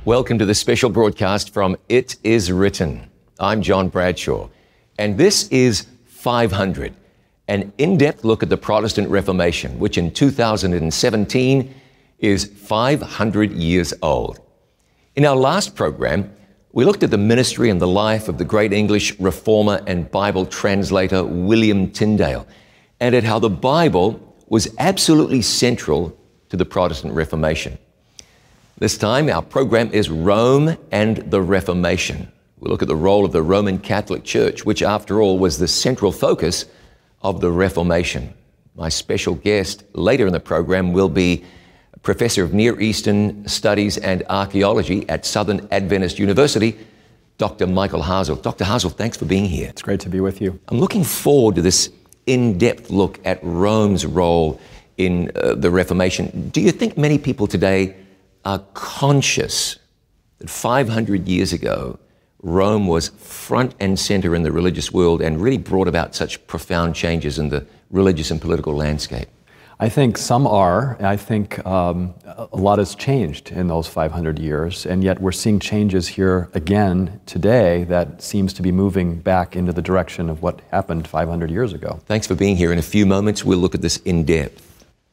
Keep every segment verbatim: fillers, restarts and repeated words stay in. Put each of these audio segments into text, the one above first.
Welcome to the special broadcast from It Is Written. I'm John Bradshaw, and this is five hundred, an in-depth look at the Protestant Reformation, which in two thousand seventeen is five hundred years old. In our last program, we looked at the ministry and the life of the great English reformer and Bible translator William Tyndale, and at how the Bible was absolutely central to the Protestant Reformation. This time, our program is Rome and the Reformation. We look at the role of the Roman Catholic Church, which after all was the central focus of the Reformation. My special guest later in the program will be Professor of Near Eastern Studies and Archaeology at Southern Adventist University, Doctor Michael Hasel. Doctor Hasel, thanks for being here. It's great to be with you. I'm looking forward to this in-depth look at Rome's role in uh, the Reformation. Do you think many people today are conscious that five hundred years ago, Rome was front and center in the religious world and really brought about such profound changes in the religious and political landscape? I think some are. I think um, a lot has changed in those five hundred years, and yet we're seeing changes here again today that seems to be moving back into the direction of what happened five hundred years ago. Thanks for being here. In a few moments, we'll look at this in depth.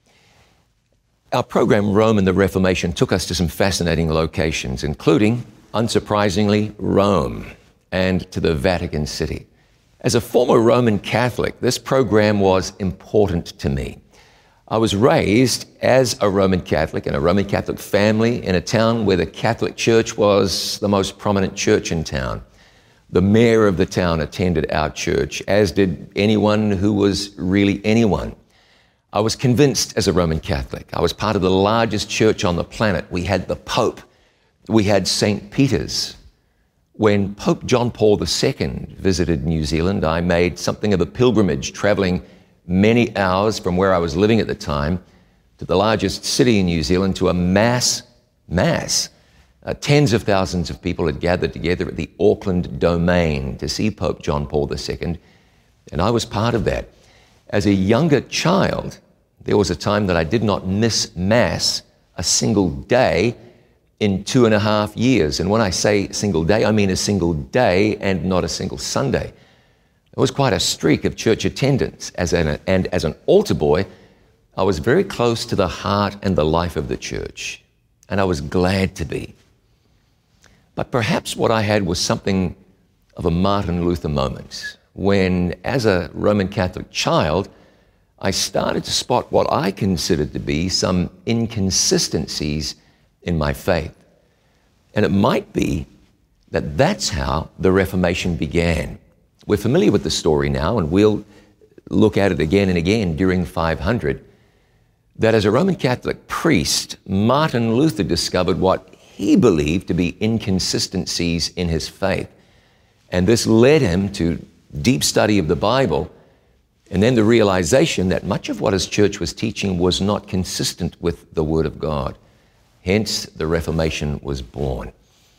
Our program, Rome and the Reformation, took us to some fascinating locations, including, unsurprisingly, Rome and to the Vatican City. As a former Roman Catholic, this program was important to me. I was raised as a Roman Catholic in a Roman Catholic family in a town where the Catholic Church was the most prominent church in town. The mayor of the town attended our church, as did anyone who was really anyone. I was convinced as a Roman Catholic. I was part of the largest church on the planet. We had the Pope. We had Saint Peter's. When Pope John Paul the Second visited New Zealand, I made something of a pilgrimage, traveling many hours from where I was living at the time to the largest city in New Zealand to a mass, mass. Uh, tens of thousands of people had gathered together at the Auckland Domain to see Pope John Paul the Second, and I was part of that. As a younger child, there was a time that I did not miss Mass a single day in two and a half years. And when I say single day, I mean a single day and not a single Sunday. It was quite a streak of church attendance. As an, and as an altar boy, I was very close to the heart and the life of the church. And I was glad to be. But perhaps what I had was something of a Martin Luther moment, when, as a Roman Catholic child, I started to spot what I considered to be some inconsistencies in my faith. And it might be that that's how the Reformation began. We're familiar with the story now, and we'll look at it again and again during five hundred, that as a Roman Catholic priest, Martin Luther discovered what he believed to be inconsistencies in his faith. And this led him to deep study of the Bible, and then the realization that much of what his church was teaching was not consistent with the Word of God. Hence, the Reformation was born.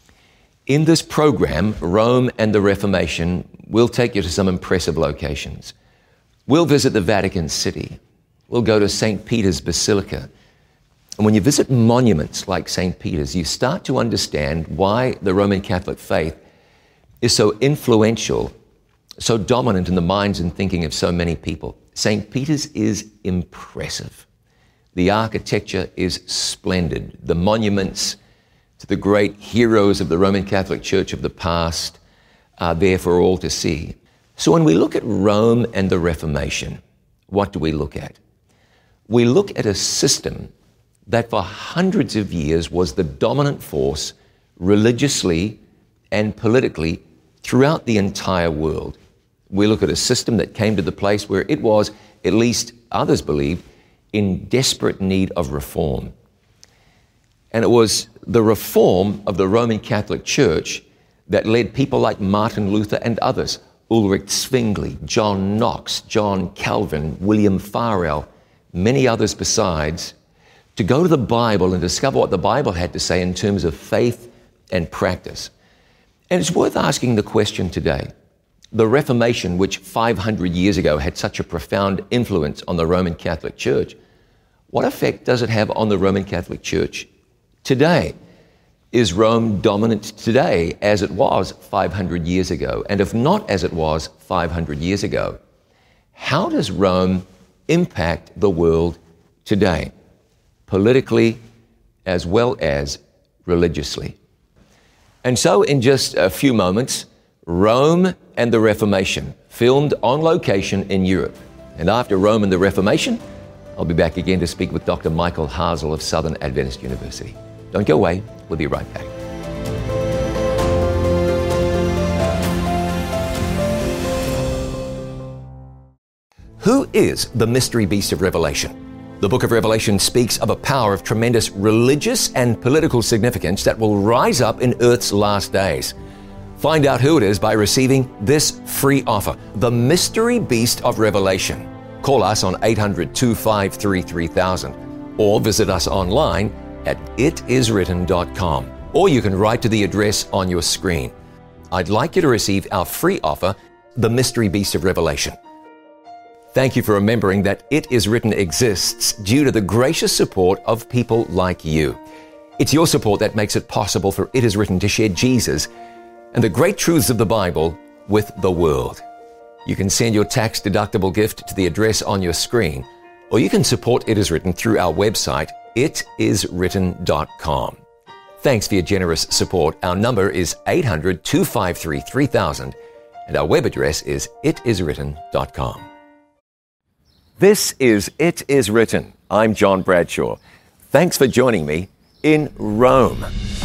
In this program, Rome and the Reformation, we'll take you to some impressive locations. We'll visit the Vatican City. We'll go to Saint Peter's Basilica. And when you visit monuments like Saint Peter's, you start to understand why the Roman Catholic faith is so influential, so dominant in the minds and thinking of so many people. Saint Peter's is impressive. The architecture is splendid. The monuments to the great heroes of the Roman Catholic Church of the past are there for all to see. So when we look at Rome and the Reformation, what do we look at? We look at a system that for hundreds of years was the dominant force religiously and politically throughout the entire world. We look at a system that came to the place where it was, at least others believe, in desperate need of reform. And it was the reform of the Roman Catholic Church that led people like Martin Luther and others, Ulrich Zwingli, John Knox, John Calvin, William Farel, many others besides, to go to the Bible and discover what the Bible had to say in terms of faith and practice. And it's worth asking the question today. The Reformation, which five hundred years ago had such a profound influence on the Roman Catholic Church, what effect does it have on the Roman Catholic Church today? Is Rome dominant today as it was five hundred years ago? And if not as it was five hundred years ago, how does Rome impact the world today, politically as well as religiously? And so in just a few moments, Rome and the Reformation, filmed on location in Europe. And after Rome and the Reformation, I'll be back again to speak with Doctor Michael Hasel of Southern Adventist University. Don't go away. We'll be right back. Who is the mystery beast of Revelation? The book of Revelation speaks of a power of tremendous religious and political significance that will rise up in Earth's last days. Find out who it is by receiving this free offer, the mystery beast of Revelation. Call us on eight hundred, two five three, three thousand or visit us online at it is written dot com, or you can write to the address on your screen. I'd like you to receive our free offer, the mystery beast of Revelation. Thank you for remembering that It Is Written exists due to the gracious support of people like you. It's your support that makes it possible for It Is Written to share Jesus and the great truths of the Bible with the world. You can send your tax-deductible gift to the address on your screen, or you can support It Is Written through our website, it is written dot com. Thanks for your generous support. Our number is eight hundred, two five three, three thousand, and our web address is it is written dot com. This is It Is Written. I'm John Bradshaw. Thanks for joining me in Rome.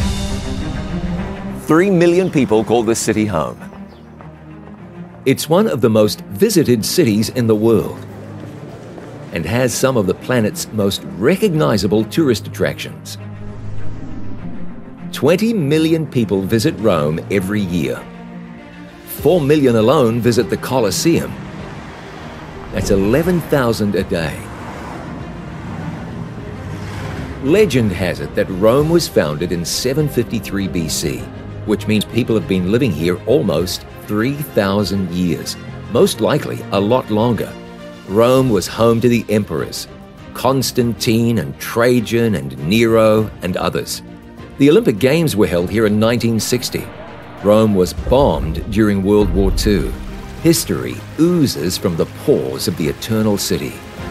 Three million people call this city home. It's one of the most visited cities in the world and has some of the planet's most recognizable tourist attractions. twenty million people visit Rome every year. Four million alone visit the Colosseum. That's eleven thousand a day. Legend has it that Rome was founded in seven fifty-three B C, which means people have been living here almost three thousand years, most likely a lot longer. Rome was home to the emperors, Constantine and Trajan and Nero and others. The Olympic Games were held here in nineteen sixty. Rome was bombed during World War Two. History oozes from the pores of the Eternal City.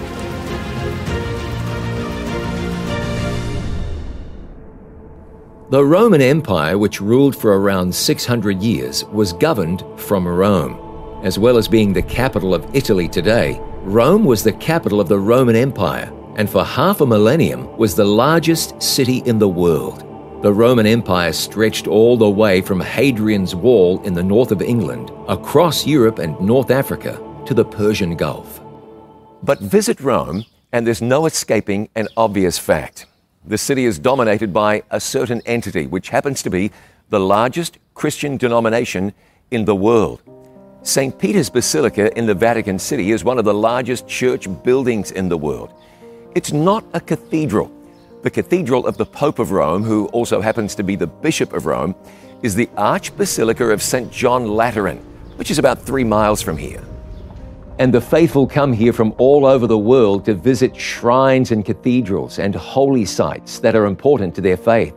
The Roman Empire, which ruled for around six hundred years, was governed from Rome. As well as being the capital of Italy today, Rome was the capital of the Roman Empire, and for half a millennium was the largest city in the world. The Roman Empire stretched all the way from Hadrian's Wall in the north of England, across Europe and North Africa, to the Persian Gulf. But visit Rome, and there's no escaping an obvious fact. The city is dominated by a certain entity, which happens to be the largest Christian denomination in the world. Saint Peter's Basilica in the Vatican City is one of the largest church buildings in the world. It's not a cathedral. The Cathedral of the Pope of Rome, who also happens to be the Bishop of Rome, is the Archbasilica of Saint John Lateran, which is about three miles from here. And the faithful come here from all over the world to visit shrines and cathedrals and holy sites that are important to their faith.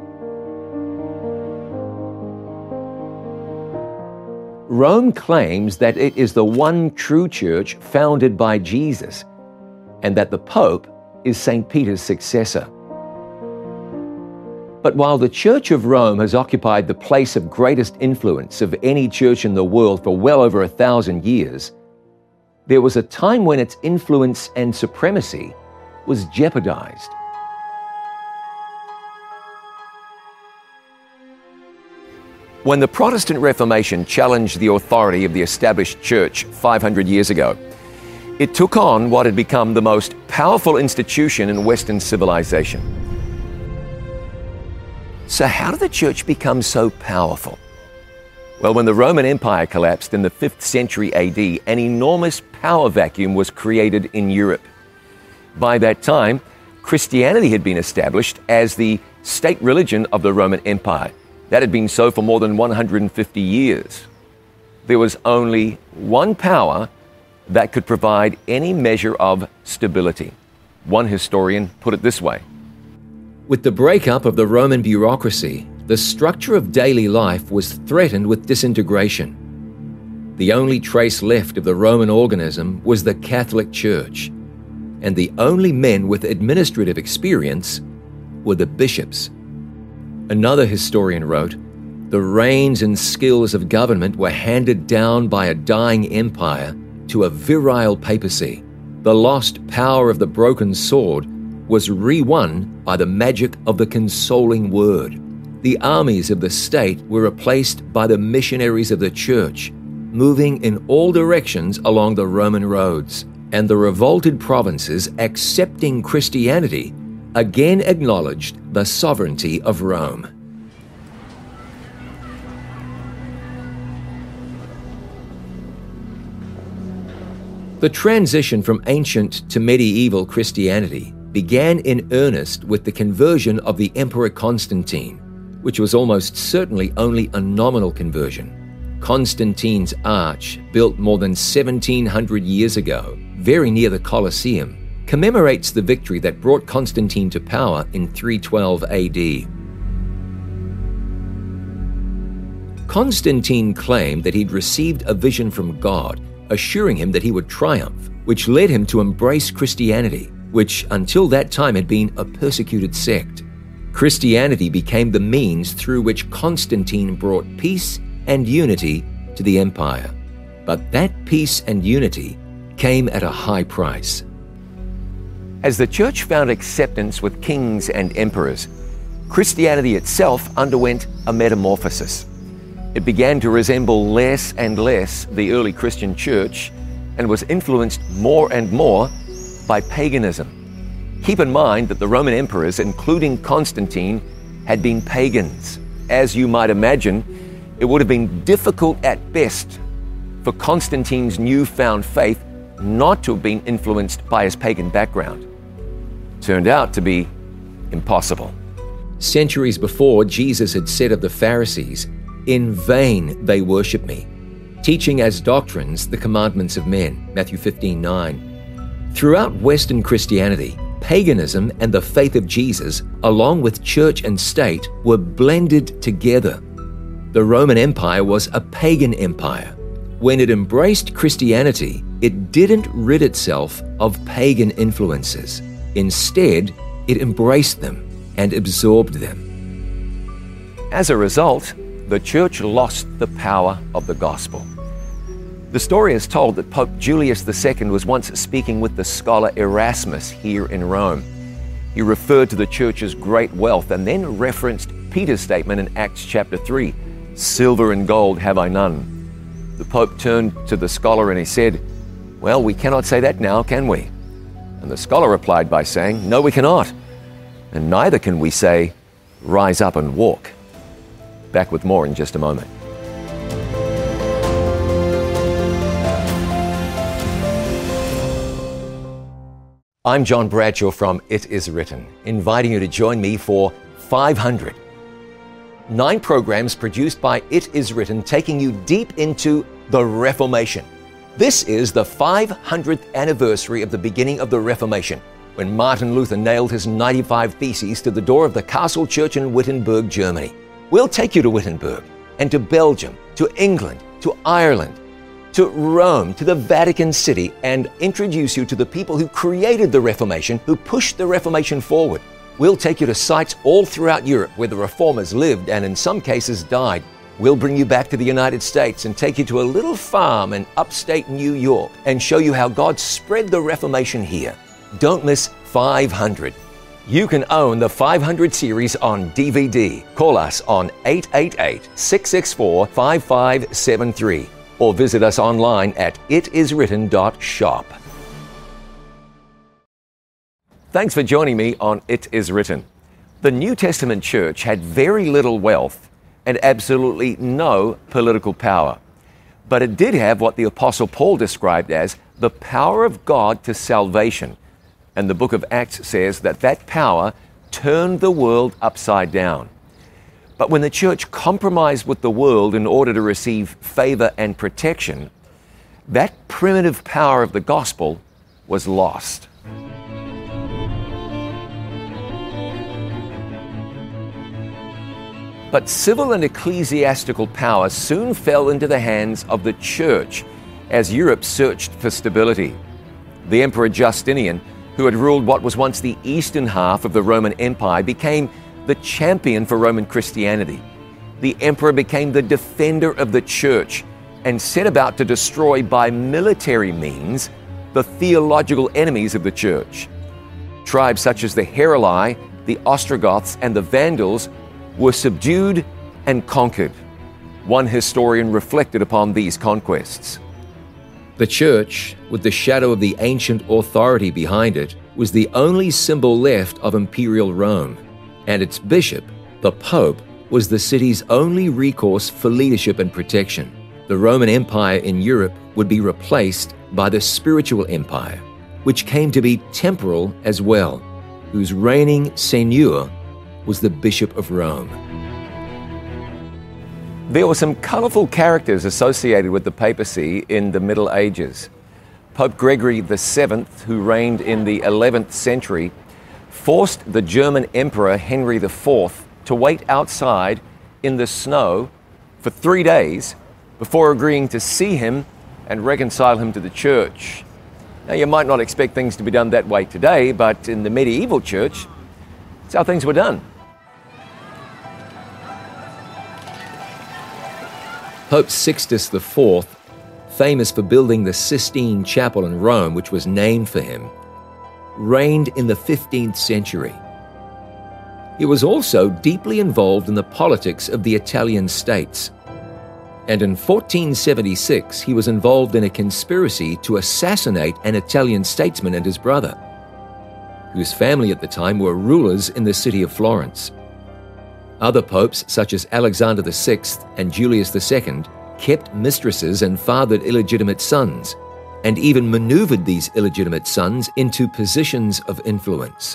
Rome claims that it is the one true church founded by Jesus, and that the Pope is Saint Peter's successor. But while the Church of Rome has occupied the place of greatest influence of any church in the world for well over a thousand years, there was a time when its influence and supremacy was jeopardized. When the Protestant Reformation challenged the authority of the established church five hundred years ago, it took on what had become the most powerful institution in Western civilization. So how did the church become so powerful? Well, when the Roman Empire collapsed in the fifth century A D, an enormous power vacuum was created in Europe. By that time, Christianity had been established as the state religion of the Roman Empire. That had been so for more than one hundred fifty years. There was only one power that could provide any measure of stability. One historian put it this way: With the breakup of the Roman bureaucracy, the structure of daily life was threatened with disintegration. The only trace left of the Roman organism was the Catholic Church, and the only men with administrative experience were the bishops. Another historian wrote, "The reins and skills of government were handed down by a dying empire to a virile papacy. The lost power of the broken sword was re-won by the magic of the consoling word. The armies of the state were replaced by the missionaries of the church, moving in all directions along the Roman roads, and the revolted provinces accepting Christianity again acknowledged the sovereignty of Rome." The transition from ancient to medieval Christianity began in earnest with the conversion of the Emperor Constantine, which was almost certainly only a nominal conversion. Constantine's Arch, built more than seventeen hundred years ago, very near the Colosseum, commemorates the victory that brought Constantine to power in three twelve A D. Constantine claimed that he'd received a vision from God, assuring him that he would triumph, which led him to embrace Christianity, which until that time had been a persecuted sect. Christianity became the means through which Constantine brought peace and unity to the empire. But that peace and unity came at a high price. As the church found acceptance with kings and emperors, Christianity itself underwent a metamorphosis. It began to resemble less and less the early Christian church and was influenced more and more by paganism. Keep in mind that the Roman emperors, including Constantine, had been pagans. As you might imagine, it would have been difficult at best for Constantine's newfound faith not to have been influenced by his pagan background. Turned out to be impossible. Centuries before, Jesus had said of the Pharisees, "In vain they worship me, teaching as doctrines the commandments of men," Matthew fifteen nine. Throughout Western Christianity, paganism and the faith of Jesus, along with church and state, were blended together. The Roman Empire was a pagan empire. When it embraced Christianity, it didn't rid itself of pagan influences. Instead, it embraced them and absorbed them. As a result, the church lost the power of the gospel. The story is told that Pope Julius the Second was once speaking with the scholar Erasmus here in Rome. He referred to the church's great wealth and then referenced Peter's statement in Acts chapter three, "Silver and gold have I none." The Pope turned to the scholar and he said, "Well, we cannot say that now, can we?" And the scholar replied by saying, "No, we cannot. And neither can we say, 'Rise up and walk.'" Back with more in just a moment. I'm John Bradshaw from It Is Written, inviting you to join me for five hundred. Nine programs produced by It Is Written, taking you deep into the Reformation. This is the five hundredth anniversary of the beginning of the Reformation, when Martin Luther nailed his ninety-five Theses to the door of the Castle Church in Wittenberg, Germany. We'll take you to Wittenberg and to Belgium, to England, to Ireland, to Rome, to the Vatican City, and introduce you to the people who created the Reformation, who pushed the Reformation forward. We'll take you to sites all throughout Europe where the Reformers lived and in some cases died. We'll bring you back to the United States and take you to a little farm in upstate New York and show you how God spread the Reformation here. Don't miss five hundred. You can own the five hundred series on D V D. Call us on eight eight eight, six six four, five five seven three or visit us online at it is written dot shop. Thanks for joining me on It Is Written. The New Testament church had very little wealth and absolutely no political power. But it did have what the Apostle Paul described as the power of God to salvation. And the book of Acts says that that power turned the world upside down. But when the church compromised with the world in order to receive favor and protection, that primitive power of the gospel was lost. But civil and ecclesiastical power soon fell into the hands of the church as Europe searched for stability. The Emperor Justinian, who had ruled what was once the eastern half of the Roman Empire, became the champion for Roman Christianity. The emperor became the defender of the church and set about to destroy by military means the theological enemies of the church. Tribes such as the Heruli, the Ostrogoths, and the Vandals were subdued and conquered. One historian reflected upon these conquests. The church, with the shadow of the ancient authority behind it, was the only symbol left of imperial Rome, and its bishop, the Pope, was the city's only recourse for leadership and protection. The Roman Empire in Europe would be replaced by the spiritual empire, which came to be temporal as well, whose reigning seigneur was the Bishop of Rome. There were some colourful characters associated with the papacy in the Middle Ages. Pope Gregory the Seventh, who reigned in the eleventh century, forced the German Emperor Henry the Fourth to wait outside in the snow for three days before agreeing to see him and reconcile him to the church. Now, you might not expect things to be done that way today, but in the medieval church, that's how things were done. Pope Sixtus the Fourth, famous for building the Sistine Chapel in Rome, which was named for him, reigned in the fifteenth century. He was also deeply involved in the politics of the Italian states. And in fourteen seventy-six, he was involved in a conspiracy to assassinate an Italian statesman and his brother, whose family at the time were rulers in the city of Florence. Other popes, such as Alexander the Sixth and Julius the Second, kept mistresses and fathered illegitimate sons, and even maneuvered these illegitimate sons into positions of influence.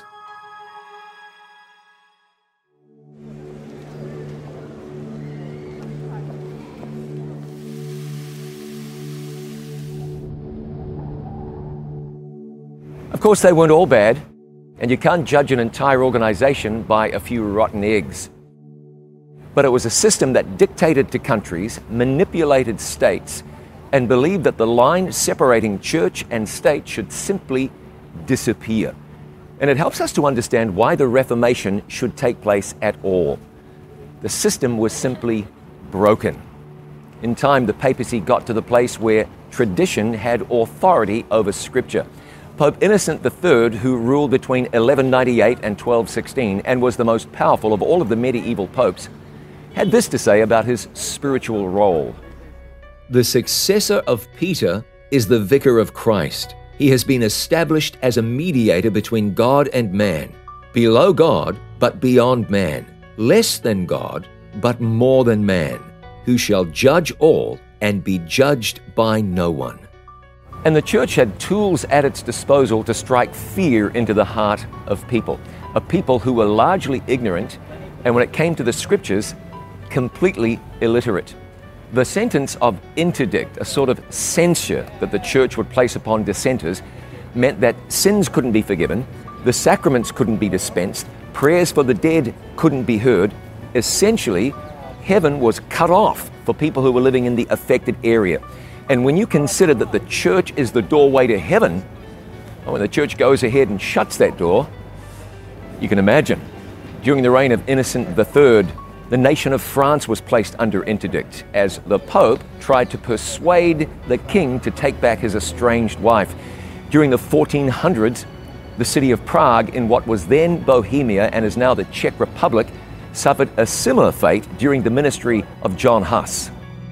Of course, they weren't all bad, and you can't judge an entire organization by a few rotten eggs. But it was a system that dictated to countries, manipulated states, and believed that the line separating church and state should simply disappear. And it helps us to understand why the Reformation should take place at all. The system was simply broken. In time, the papacy got to the place where tradition had authority over Scripture. Pope Innocent the Third, who ruled between eleven ninety-eight and twelve sixteen and was the most powerful of all of the medieval popes, had this to say about his spiritual role. The successor of Peter is the vicar of Christ. He has been established as a mediator between God and man, below God but beyond man, less than God but more than man, who shall judge all and be judged by no one. And the church had tools at its disposal to strike fear into the heart of people, a people who were largely ignorant, and when it came to the scriptures, completely illiterate. The sentence of interdict, a sort of censure that the church would place upon dissenters, meant that sins couldn't be forgiven, the sacraments couldn't be dispensed, prayers for the dead couldn't be heard. Essentially, heaven was cut off for people who were living in the affected area. And when you consider that the church is the doorway to heaven, when the church goes ahead and shuts that door, you can imagine. During the reign of Innocent the Third, the nation of France was placed under interdict as the Pope tried to persuade the king to take back his estranged wife. During the fourteen hundreds, the city of Prague, in what was then Bohemia and is now the Czech Republic, suffered a similar fate during the ministry of John Huss.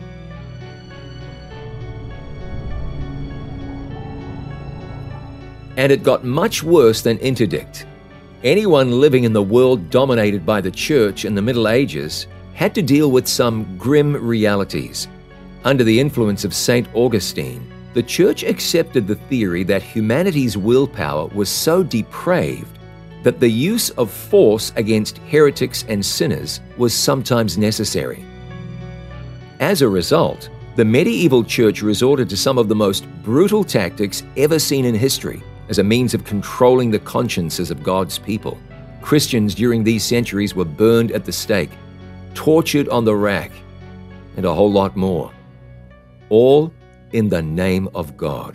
And it got much worse than interdict. Anyone living in the world dominated by the church in the Middle Ages had to deal with some grim realities. Under the influence of Saint Augustine, the church accepted the theory that humanity's willpower was so depraved that the use of force against heretics and sinners was sometimes necessary. As a result, the medieval church resorted to some of the most brutal tactics ever seen in history as a means of controlling the consciences of God's people. Christians during these centuries were burned at the stake. tortured on the rack, and a whole lot more. All in the name of God.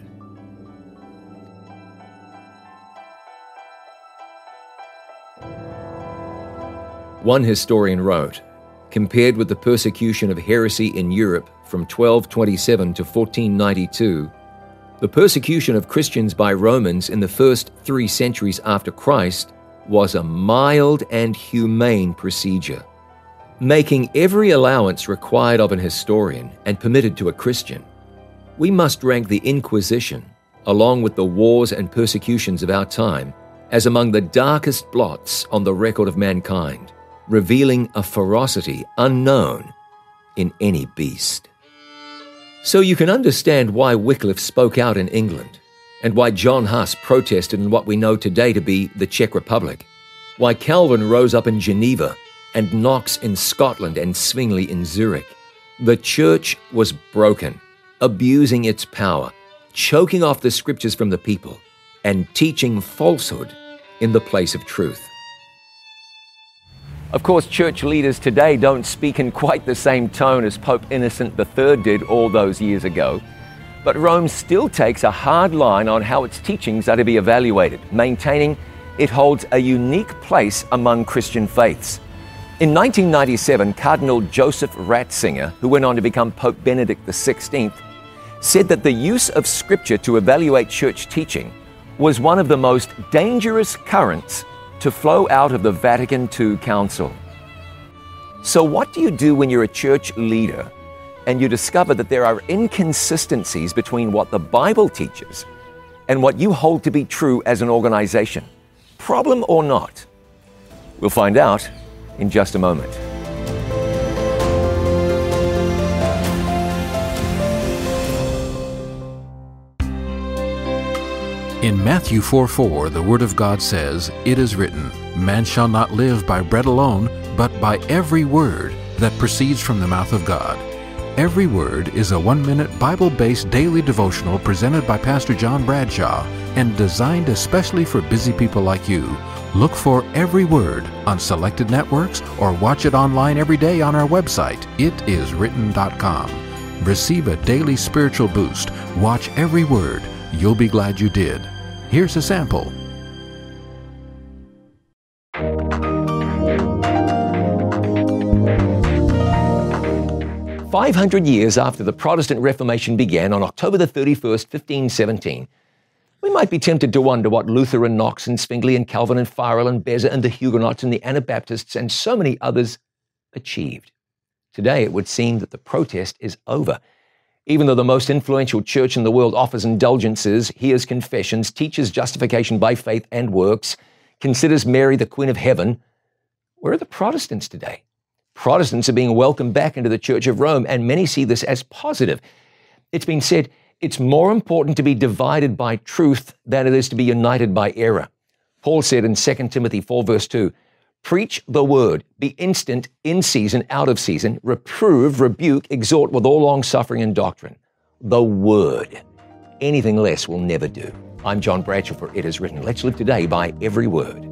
One historian wrote, compared with the persecution of heresy in Europe from twelve twenty-seven to fourteen ninety-two, the persecution of Christians by Romans in the first three centuries after Christ was a mild and humane procedure. Making every allowance required of an historian and permitted to a Christian, we must rank the Inquisition, along with the wars and persecutions of our time, as among the darkest blots on the record of mankind, revealing a ferocity unknown in any beast. So you can understand why Wycliffe spoke out in England, and why John Huss protested in what we know today to be the Czech Republic, why Calvin rose up in Geneva and Knox in Scotland and Zwingli in Zurich. The church was broken, abusing its power, choking off the scriptures from the people, and teaching falsehood in the place of truth. Of course, church leaders today don't speak in quite the same tone as Pope Innocent the Third did all those years ago, but Rome still takes a hard line on how its teachings are to be evaluated, maintaining it holds a unique place among Christian faiths. In nineteen ninety-seven, Cardinal Joseph Ratzinger, who went on to become Pope Benedict the sixteenth, said that the use of Scripture to evaluate church teaching was one of the most dangerous currents to flow out of the Vatican Two Council. So what do you do when you're a church leader and you discover that there are inconsistencies between what the Bible teaches and what you hold to be true as an organization? Problem or not? We'll find out in just a moment. In Matthew four four, the Word of God says, "It is written, man shall not live by bread alone, but by every word that proceeds from the mouth of God." Every Word is a one-minute Bible-based daily devotional presented by Pastor John Bradshaw and designed especially for busy people like you. Look for Every Word on selected networks or watch it online every day on our website, it is written dot com. Receive a daily spiritual boost. Watch Every Word. You'll be glad you did. Here's a sample. Five hundred years after the Protestant Reformation began on October the thirty-first, fifteen seventeen, we might be tempted to wonder what Luther and Knox and Zwingli and Calvin and Farel and Beza and the Huguenots and the Anabaptists and so many others achieved. Today, it would seem that the protest is over. Even though the most influential church in the world offers indulgences, hears confessions, teaches justification by faith and works, considers Mary the Queen of Heaven, where are the Protestants today? Protestants are being welcomed back into the Church of Rome, and many see this as positive. It's been said, it's more important to be divided by truth than it is to be united by error. Paul said in Second Timothy four verse two, "Preach the word, be instant, in season, out of season, reprove, rebuke, exhort with all long-suffering and doctrine." The word. Anything less will never do. I'm John Bradshaw for It Is Written. Let's live today by every word.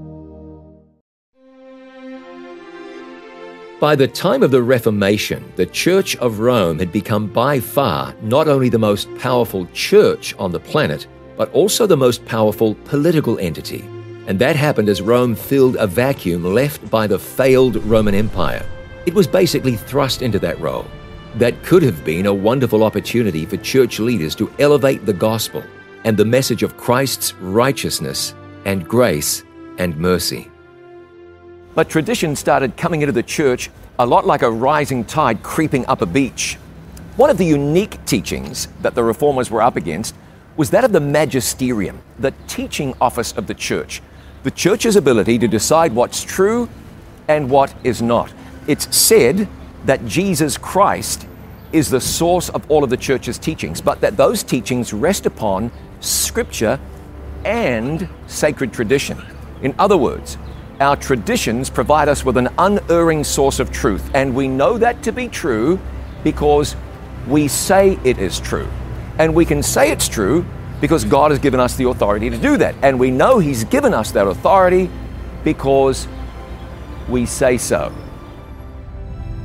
By the time of the Reformation, the Church of Rome had become by far not only the most powerful church on the planet, but also the most powerful political entity. And that happened as Rome filled a vacuum left by the failed Roman Empire. It was basically thrust into that role. That could have been a wonderful opportunity for church leaders to elevate the gospel and the message of Christ's righteousness and grace and mercy. But tradition started coming into the church a lot like a rising tide creeping up a beach. One of the unique teachings that the reformers were up against was that of the magisterium, the teaching office of the church, the church's ability to decide what's true and what is not. It's said that Jesus Christ is the source of all of the church's teachings, but that those teachings rest upon Scripture and sacred tradition. In other words, our traditions provide us with an unerring source of truth, and we know that to be true because we say it is true. And we can say it's true because God has given us the authority to do that. And we know He's given us that authority because we say so.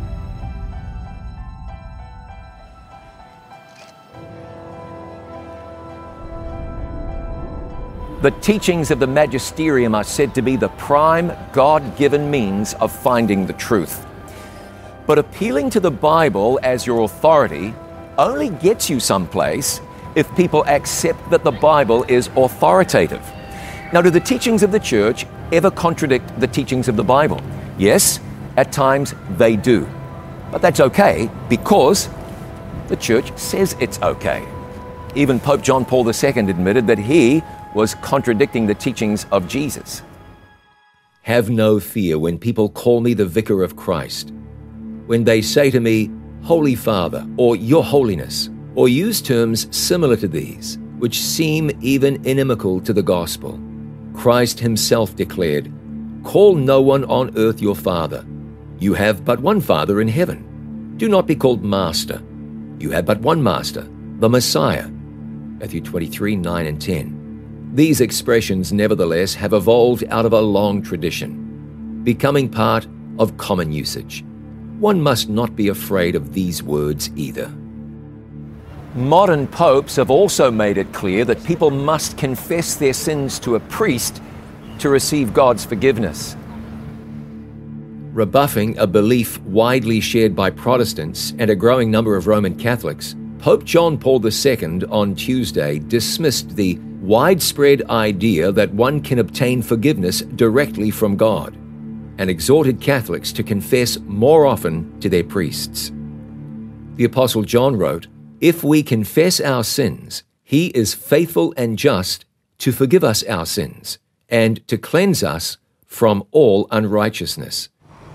The teachings of the magisterium are said to be the prime God-given means of finding the truth. But appealing to the Bible as your authority only gets you someplace if people accept that the Bible is authoritative. Now, do the teachings of the church ever contradict the teachings of the Bible? Yes, at times they do. But that's okay because the church says it's okay. Even Pope John Paul the Second admitted that he was contradicting the teachings of Jesus. Have no fear when people call me the Vicar of Christ. When they say to me, Holy Father, or Your Holiness, or use terms similar to these, which seem even inimical to the gospel. Christ himself declared, Call no one on earth your Father. You have but one Father in heaven. Do not be called Master. You have but one Master, the Messiah. Matthew twenty-three, nine and ten. These expressions, nevertheless, have evolved out of a long tradition, becoming part of common usage. One must not be afraid of these words either. Modern popes have also made it clear that people must confess their sins to a priest to receive God's forgiveness. Rebuffing a belief widely shared by Protestants and a growing number of Roman Catholics, Pope John Paul the Second on Tuesday dismissed the widespread idea that one can obtain forgiveness directly from God and exhorted Catholics to confess more often to their priests. The Apostle John wrote, If we confess our sins, he is faithful and just to forgive us our sins and to cleanse us from all unrighteousness.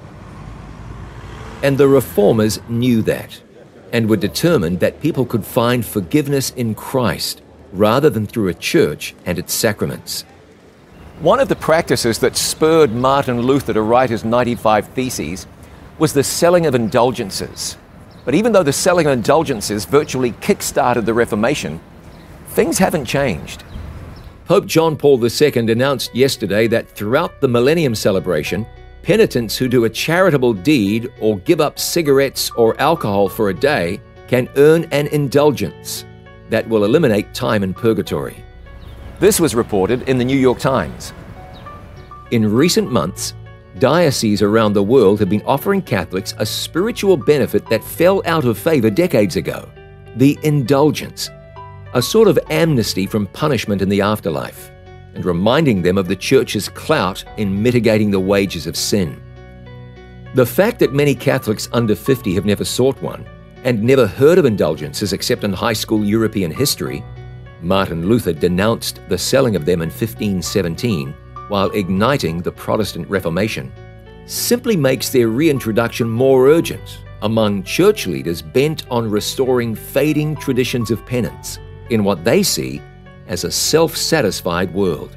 And the Reformers knew that and were determined that people could find forgiveness in Christ rather than through a church and its sacraments. One of the practices that spurred Martin Luther to write his ninety-five Theses was the selling of indulgences. But even though the selling of indulgences virtually kick-started the Reformation, things haven't changed. Pope John Paul the Second announced yesterday that throughout the Millennium celebration, penitents who do a charitable deed or give up cigarettes or alcohol for a day can earn an indulgence that will eliminate time in purgatory. This was reported in the New York Times. In recent months, dioceses around the world have been offering Catholics a spiritual benefit that fell out of favor decades ago, the indulgence, a sort of amnesty from punishment in the afterlife, and reminding them of the Church's clout in mitigating the wages of sin. The fact that many Catholics under fifty have never sought one and never heard of indulgences except in high school European history, Martin Luther denounced the selling of them in fifteen seventeen while igniting the Protestant Reformation, simply makes their reintroduction more urgent among church leaders bent on restoring fading traditions of penance in what they see as a self-satisfied world.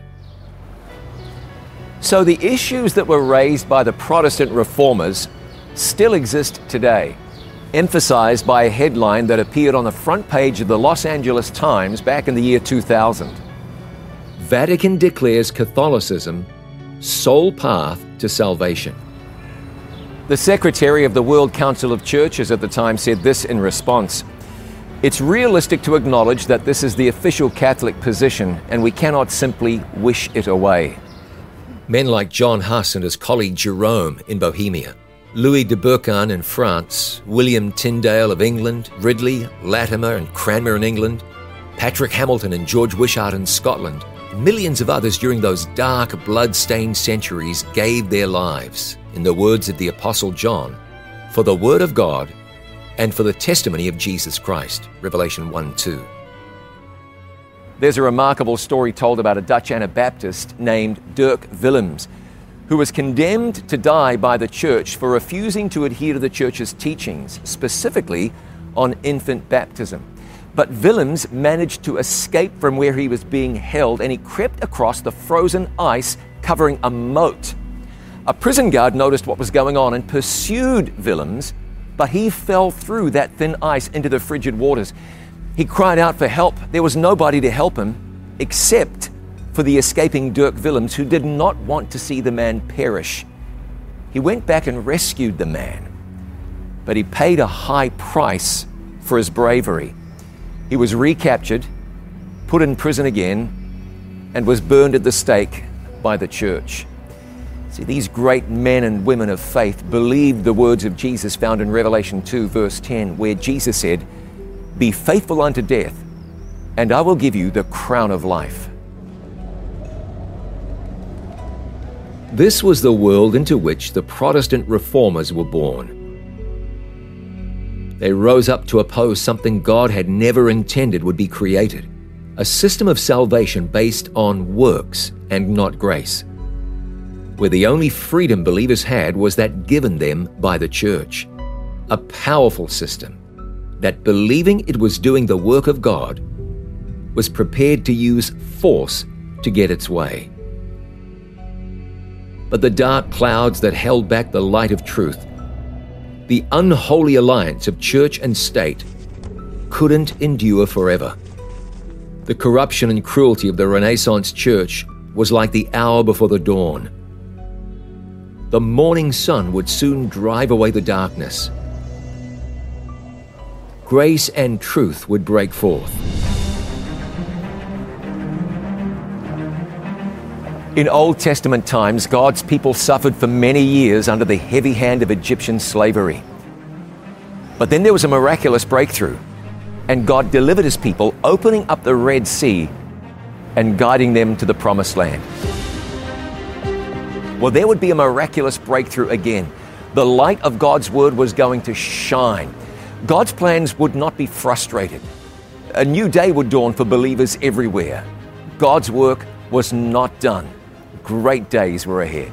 So the issues that were raised by the Protestant reformers still exist today, emphasized by a headline that appeared on the front page of the Los Angeles Times back in the year two thousand. Vatican declares Catholicism sole path to salvation. The secretary of the World Council of Churches at the time said this in response: It's realistic to acknowledge that this is the official Catholic position and we cannot simply wish it away. Men like John Huss and his colleague Jerome in Bohemia, Louis de Bourcon in France, William Tyndale of England, Ridley, Latimer and Cranmer in England, Patrick Hamilton and George Wishart in Scotland, and millions of others during those dark, blood-stained centuries gave their lives, in the words of the Apostle John, for the Word of God and for the testimony of Jesus Christ, Revelation one two. There's a remarkable story told about a Dutch Anabaptist named Dirk Willems, who was condemned to die by the church for refusing to adhere to the church's teachings, specifically on infant baptism. But Willems managed to escape from where he was being held, and he crept across the frozen ice covering a moat. A prison guard noticed what was going on and pursued Willems, but he fell through that thin ice into the frigid waters. He cried out for help. There was nobody to help him except for the escaping Dirk Willems, who did not want to see the man perish. He went back and rescued the man, but he paid a high price for his bravery. He was recaptured, put in prison again, and was burned at the stake by the church. See, these great men and women of faith believed the words of Jesus found in Revelation two, verse ten, where Jesus said, "Be faithful unto death, and I will give you the crown of life." This was the world into which the Protestant reformers were born. They rose up to oppose something God had never intended would be created, a system of salvation based on works and not grace, where the only freedom believers had was that given them by the church, a powerful system that, believing it was doing the work of God, was prepared to use force to get its way. But the dark clouds that held back the light of truth, the unholy alliance of church and state, couldn't endure forever. The corruption and cruelty of the Renaissance church was like the hour before the dawn. The morning sun would soon drive away the darkness. Grace and truth would break forth. In Old Testament times, God's people suffered for many years under the heavy hand of Egyptian slavery. But then there was a miraculous breakthrough, and God delivered His people, opening up the Red Sea and guiding them to the Promised Land. Well, there would be a miraculous breakthrough again. The light of God's Word was going to shine. God's plans would not be frustrated. A new day would dawn for believers everywhere. God's work was not done. Great days were ahead.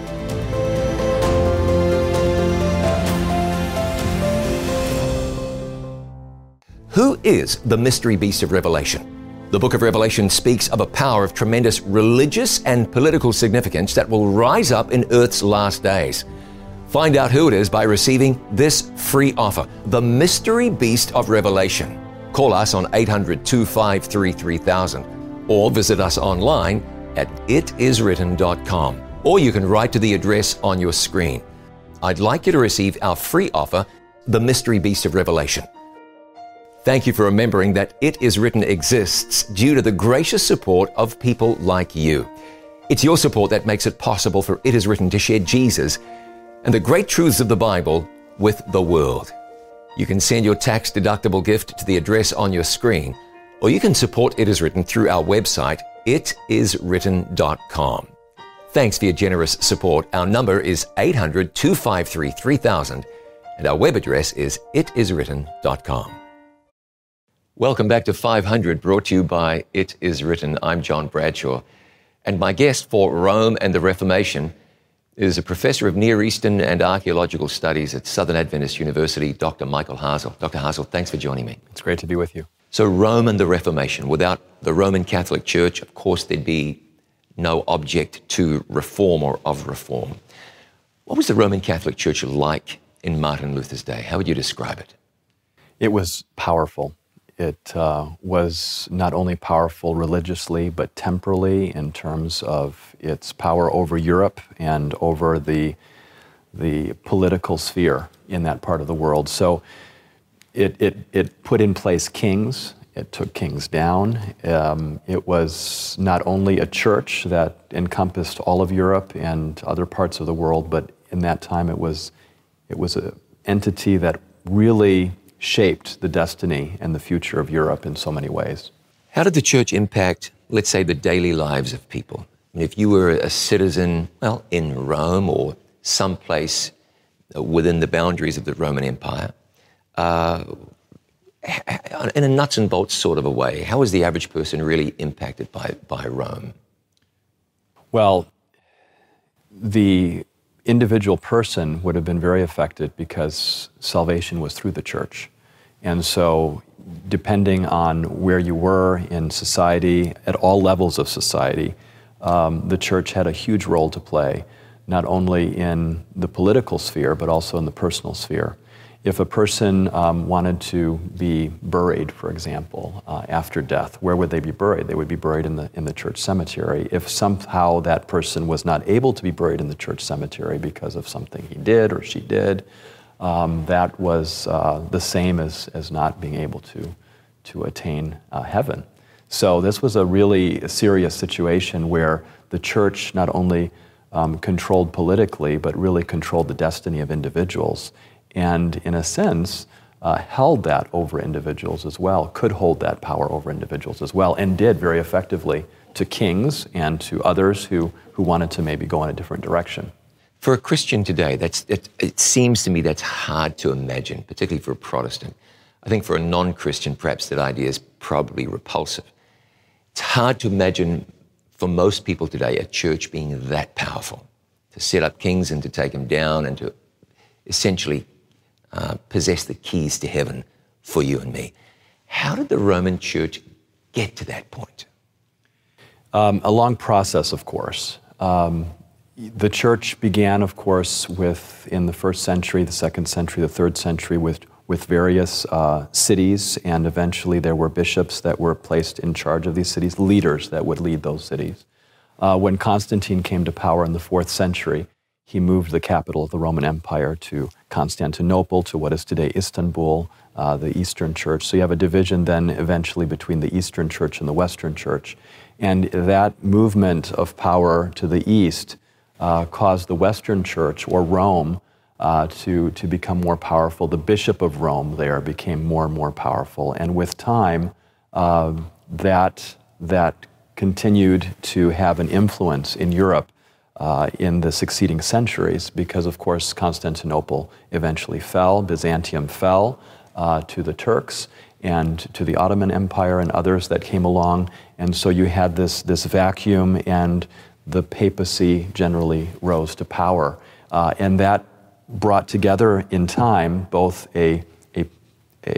Who is the mystery beast of Revelation? The book of Revelation speaks of a power of tremendous religious and political significance that will rise up in Earth's last days. Find out who it is by receiving this free offer, the mystery beast of Revelation. Call us on eight hundred, two five three, three thousand or visit us online at it is written dot com, or you can write to the address on your screen. I'd like you to receive our free offer, the mystery beast of Revelation. Thank you for remembering that It Is Written exists due to the gracious support of people like you. It's your support that makes it possible for It Is Written to share Jesus and the great truths of the Bible with the world. You can send your tax-deductible gift to the address on your screen, or you can support It Is Written through our website, it is written dot com. Thanks for your generous support. Our number is eight hundred, two five three, three thousand, and our web address is it is written dot com. Welcome back to five hundred, brought to you by It Is Written. I'm John Bradshaw, and my guest for Rome and the Reformation is a professor of Near Eastern and Archaeological Studies at Southern Adventist University, Doctor Michael Hasel. Doctor Hasel, thanks for joining me. It's great to be with you. So Rome and the Reformation. Without the Roman Catholic Church, of course, there'd be no object to reform or of reform. What was the Roman Catholic Church like in Martin Luther's day? How would you describe it? It was powerful. It uh, was not only powerful religiously, but temporally in terms of its power over Europe and over the, the political sphere in that part of the world. So it, it, it put in place kings. It took kings down. Um, it was not only a church that encompassed all of Europe and other parts of the world, but in that time it was, it was an entity that really shaped the destiny and the future of Europe in so many ways. How did the church impact, let's say, the daily lives of people? I mean, if you were a citizen, well, in Rome or someplace within the boundaries of the Roman Empire, uh, in a nuts and bolts sort of a way, how was the average person really impacted by, by Rome? Well, the individual person would have been very affected because salvation was through the church. And so, depending on where you were in society, at all levels of society, um, the church had a huge role to play, not only in the political sphere, but also in the personal sphere. If a person um, wanted to be buried, for example, uh, after death, where would they be buried? They would be buried in the, in the church cemetery. If somehow that person was not able to be buried in the church cemetery because of something he did or she did, um, that was uh, the same as, as not being able to, to attain uh, heaven. So this was a really serious situation where the church not only um, controlled politically, but really controlled the destiny of individuals, and in a sense, uh, held that over individuals as well, could hold that power over individuals as well, and did very effectively to kings and to others who, who wanted to maybe go in a different direction. For a Christian today, that's, it, it seems to me that's hard to imagine, particularly for a Protestant. I think for a non-Christian, perhaps that idea is probably repulsive. It's hard to imagine for most people today a church being that powerful, to set up kings and to take them down and to essentially uh, possess the keys to heaven for you and me. How did the Roman Church get to that point? Um, a long process, of course. Um, the church began, of course, with, in the first century, the second century, the third century, with with various uh, cities, and eventually there were bishops that were placed in charge of these cities, leaders that would lead those cities. Uh, when Constantine came to power in the fourth century, he moved the capital of the Roman Empire to Constantinople, to what is today Istanbul, uh, the Eastern Church. So you have a division then eventually between the Eastern Church and the Western Church. And that movement of power to the east uh, caused the Western Church, or Rome, Uh, to, to become more powerful. The Bishop of Rome there became more and more powerful. And with time, uh, that, that continued to have an influence in Europe uh, in the succeeding centuries, because of course Constantinople eventually fell, Byzantium fell uh, to the Turks and to the Ottoman Empire and others that came along. And so you had this, this vacuum, and the papacy generally rose to power. Uh, and that brought together in time both a, a, a,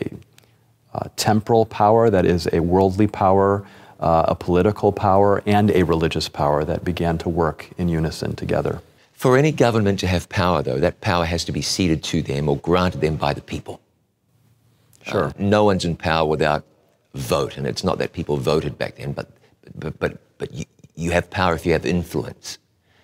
a temporal power, that is a worldly power, uh, a political power, and a religious power that began to work in unison together. For any government to have power, though, that power has to be ceded to them or granted them by the people. Sure. Uh, no one's in power without vote, and it's not that people voted back then, but, but, but, but you, you have power if you have influence.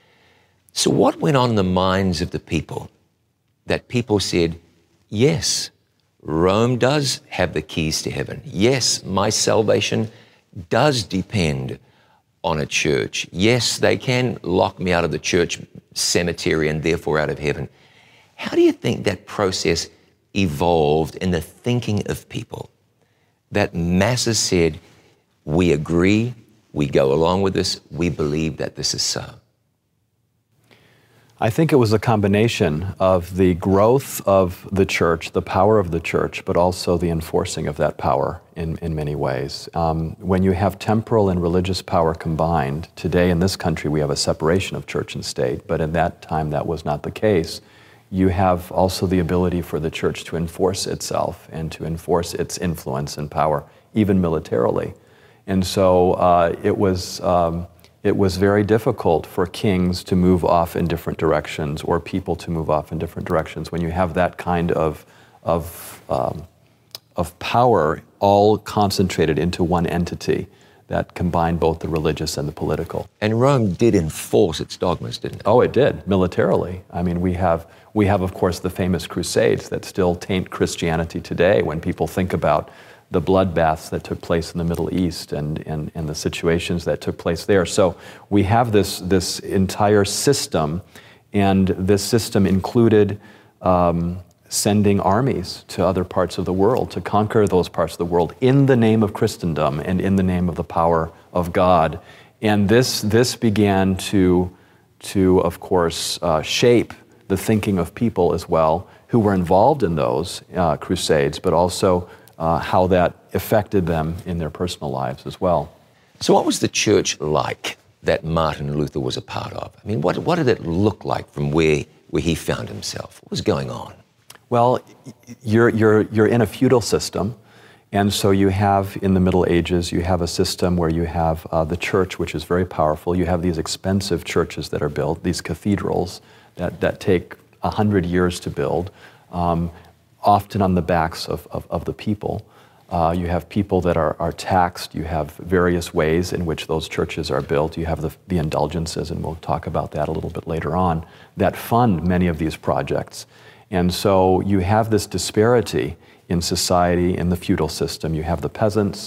So what went on in the minds of the people that people said, yes, Rome does have the keys to heaven. Yes, my salvation does depend on a church. Yes, they can lock me out of the church cemetery and therefore out of heaven. How do you think that process evolved in the thinking of people? That masses said, we agree, we go along with this, we believe that this is so. I think it was a combination of the growth of the church, the power of the church, but also the enforcing of that power in, in many ways. Um, when you have temporal and religious power combined, today in this country we have a separation of church and state, but in that time that was not the case. You have also the ability for the church to enforce itself and to enforce its influence and power, even militarily. And so uh, it was... Um, It was very difficult for kings to move off in different directions, or people to move off in different directions, when you have that kind of, of, um, of power all concentrated into one entity that combined both the religious and the political. And Rome did enforce its dogmas, didn't it? Oh, it did, militarily. I mean, we have, we have, of course, the famous Crusades that still taint Christianity today when people think about the bloodbaths that took place in the Middle East and, and, and the situations that took place there. So we have this, this entire system, and this system included um, sending armies to other parts of the world to conquer those parts of the world in the name of Christendom and in the name of the power of God. And this, this began to, to of course, uh, shape the thinking of people as well, who were involved in those uh, crusades, but also Uh, how that affected them in their personal lives as well. So what was the church like that Martin Luther was a part of? I mean, what, what did it look like from where, where he found himself? What was going on? Well, you're, you're, you're in a feudal system, and so you have, in the Middle Ages, you have a system where you have uh, the church, which is very powerful. You have these expensive churches that are built, these cathedrals that, that take a hundred years to build. Um, often on the backs of, of, of the people. Uh, you have people that are, are taxed. You have various ways in which those churches are built. You have the, the indulgences, and we'll talk about that a little bit later on, that fund many of these projects. And so you have this disparity in society, in the feudal system. You have the peasants,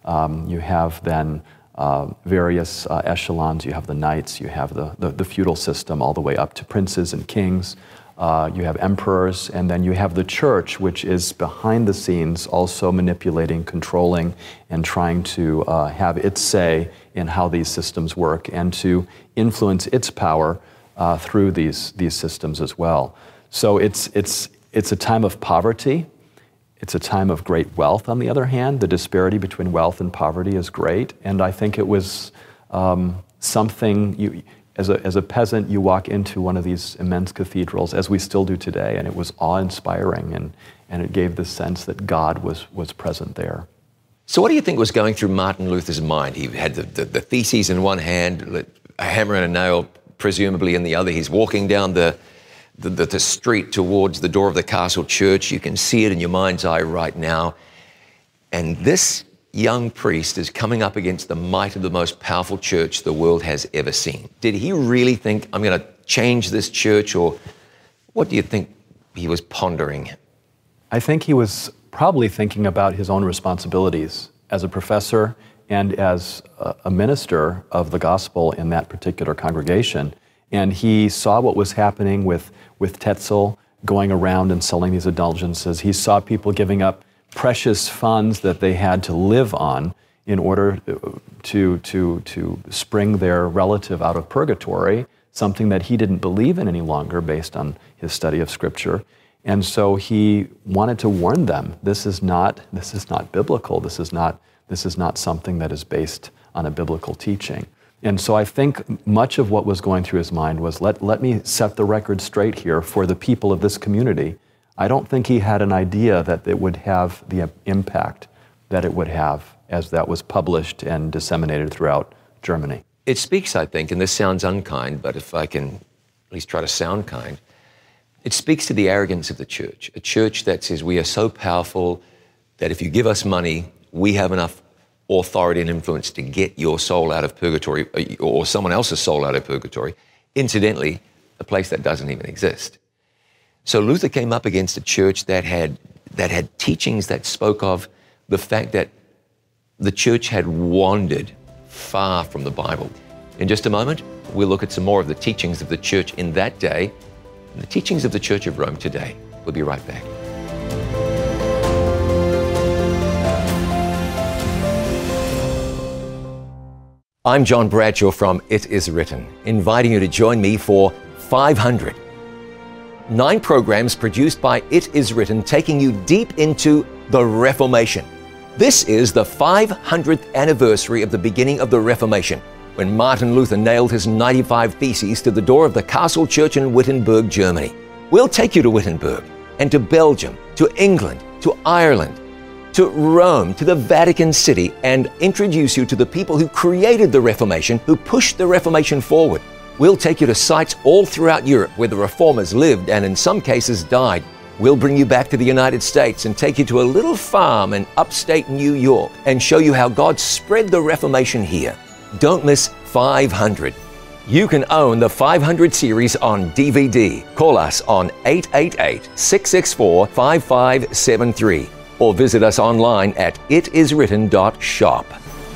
Um, you have then uh, various uh, echelons. You have the knights, you have the, the, the feudal system all the way up to princes and kings. Uh, you have emperors, and then you have the church, which is behind the scenes also manipulating, controlling, and trying to uh, have its say in how these systems work and to influence its power uh, through these, these systems as well. So it's, it's, it's a time of poverty. It's a time of great wealth, on the other hand. The disparity between wealth and poverty is great, and I think it was um, something you... As a, as a peasant, you walk into one of these immense cathedrals, as we still do today, and it was awe-inspiring, and, and it gave the sense that God was, was present there. So what do you think was going through Martin Luther's mind? He had the, the, the theses in one hand, a hammer and a nail presumably in the other. He's walking down the, the, the, the street towards the door of the castle church. You can see it in your mind's eye right now. And this young priest is coming up against the might of the most powerful church the world has ever seen. Did he really think, I'm going to change this church, or what do you think he was pondering? I think he was probably thinking about his own responsibilities as a professor and as a, a minister of the gospel in that particular congregation. And he saw what was happening with, with Tetzel going around and selling these indulgences. He saw people giving up precious funds that they had to live on in order to, to, to spring their relative out of purgatory, something that he didn't believe in any longer based on his study of Scripture. And so he wanted to warn them, this is not, this is not biblical, this is not, this is not something that is based on a biblical teaching. And so I think much of what was going through his mind was, let, let me set the record straight here for the people of this community. I don't think he had an idea that it would have the impact that it would have as that was published and disseminated throughout Germany. It speaks, I think, and this sounds unkind, but if I can at least try to sound kind, it speaks to the arrogance of the church, a church that says we are so powerful that if you give us money, we have enough authority and influence to get your soul out of purgatory or someone else's soul out of purgatory. Incidentally, a place that doesn't even exist. So Luther came up against a church that had, that had teachings that spoke of the fact that the church had wandered far from the Bible. In just a moment, we'll look at some more of the teachings of the church in that day and the teachings of the Church of Rome today. We'll be right back. I'm John Bradshaw from It Is Written, inviting you to join me for five hundred. Nine programs produced by It Is Written, taking you deep into the Reformation. This is the five hundredth anniversary of the beginning of the Reformation, when Martin Luther nailed his ninety-five Theses to the door of the Castle Church in Wittenberg, Germany. We'll take you to Wittenberg, and to Belgium, to England, to Ireland, to Rome, to the Vatican City, and introduce you to the people who created the Reformation, who pushed the Reformation forward. We'll take you to sites all throughout Europe where the Reformers lived and in some cases died. We'll bring you back to the United States and take you to a little farm in upstate New York and show you how God spread the Reformation here. Don't miss five hundred. You can own the five hundred series on D V D. Call us on eight eight eight, six six four, five five seven three or visit us online at it is written dot shop.